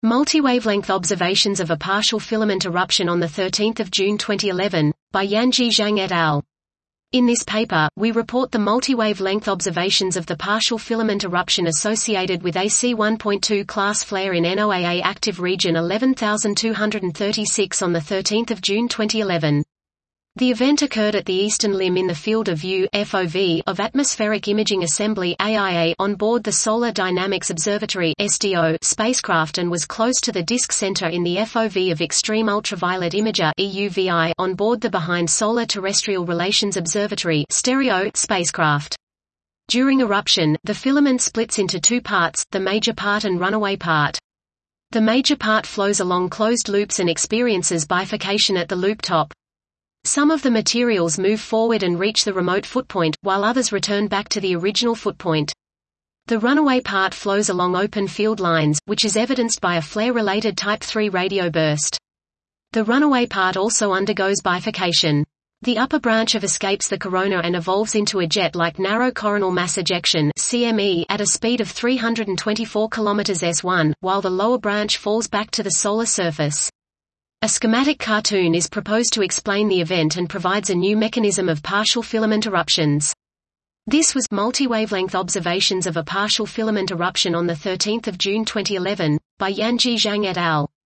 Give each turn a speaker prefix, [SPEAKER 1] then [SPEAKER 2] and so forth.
[SPEAKER 1] Multi-wavelength observations of a partial filament eruption on 13 June 2011, by Yanji Zhang et al. In this paper, we report the multi-wavelength observations of the partial filament eruption associated with AC 1.2 class flare in NOAA active region 11236 on 13 June 2011. The event occurred at the eastern limb in the field of view (FOV) of Atmospheric Imaging Assembly (AIA) on board the Solar Dynamics Observatory (SDO) spacecraft and was close to the disk center in the FOV of Extreme Ultraviolet Imager (EUVI) on board the Behind Solar Terrestrial Relations Observatory (STEREO) spacecraft. During eruption, the filament splits into two parts, the major part and runaway part. The major part flows along closed loops and experiences bifurcation at the loop top. Some of the materials move forward and reach the remote footpoint, while others return back to the original footpoint. The runaway part flows along open field lines, which is evidenced by a flare-related Type 3 radio burst. The runaway part also undergoes bifurcation. The upper branch escapes the corona and evolves into a jet-like narrow coronal mass ejection (CME) at a speed of 324 km/s, while the lower branch falls back to the solar surface. A schematic cartoon is proposed to explain the event and provides a new mechanism of partial filament eruptions. This was multi-wavelength observations of a partial filament eruption on 13 June 2011, by Yanji Zhang et al.